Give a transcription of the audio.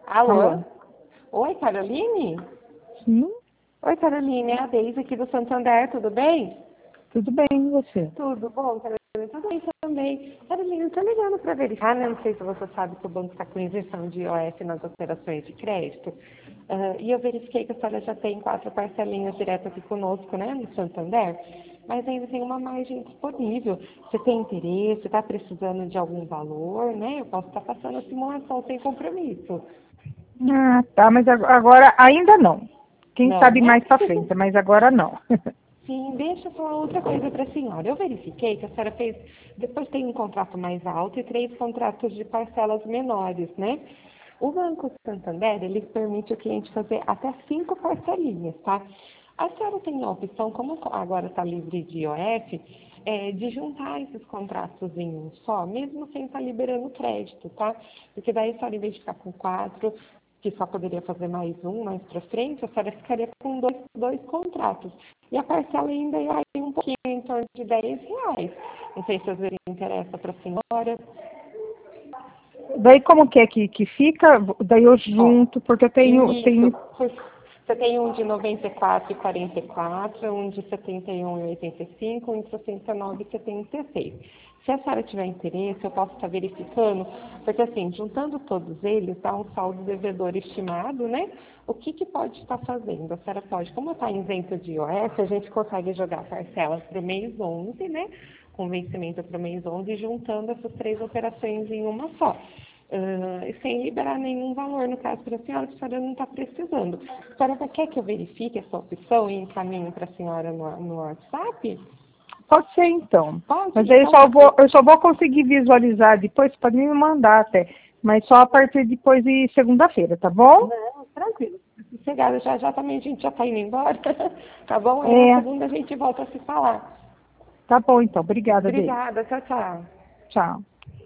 Alô? Alô? Oi, Caroline? Sim, Oi, Caroline, é a Deise aqui do Santander, tudo bem? tudo bem, e você? Tudo bom, Caroline? Tudo bem também. Caroline, eu tô ligando para verificar, né? Não sei se você sabe que o banco está com isenção de IOF nas operações de crédito. E eu verifiquei que a senhora já tem 4 parcelinhas direto aqui conosco, né, no Santander, mas ainda tem uma margem disponível. Você tem interesse, está precisando de algum valor, né? Eu posso estar passando a simulação sem compromisso. Ah, tá, mas agora ainda não. Quem Não, sabe né? mais pra frente, mas agora não. Sim, deixa eu falar outra coisa para a senhora. Eu verifiquei que a senhora fez, depois tem um contrato mais alto e 3 contratos de parcelas menores, né? O Banco Santander, ele permite o cliente fazer até 5 parcelinhas, tá? A senhora tem a opção, como agora está livre de IOF, de juntar esses contratos em um só, mesmo sem estar liberando crédito, tá? Porque daí a senhora, em vez de ficar com 4, que só poderia fazer mais um mais para frente, a senhora ficaria com dois contratos. E a parcela ainda ia ir um pouquinho, em torno de R$ 10. Não sei se às vezes interessa para a senhora. Daí como que é que fica? Daí eu Ó, junto, porque eu isso. tenho. Você tem um de 94,44, um de 71,85, um de 69,76. Se a senhora tiver interesse, eu posso estar verificando, porque assim, juntando todos eles, dá um saldo devedor estimado, né? O que pode estar fazendo? A senhora pode, como está isento de IOF, a gente consegue jogar parcelas para o mês 11, né? Com vencimento para o mês 11, juntando essas 3 operações em uma só. Sem liberar nenhum valor, no caso, para a senhora não está precisando. A senhora quer que eu verifique essa opção e encaminhe para a senhora no WhatsApp? Pode ser então. Pode? Mas aí Então tá. eu só vou conseguir visualizar depois, pode me mandar até. Mas só a partir depois de segunda-feira, tá bom? Não, tranquilo. Sossegada, já também a gente já está indo embora. Tá bom? Aí na É, segunda a gente volta a se falar. tá bom então. Obrigada, Deise. Obrigada, tchau, tchau. Tchau.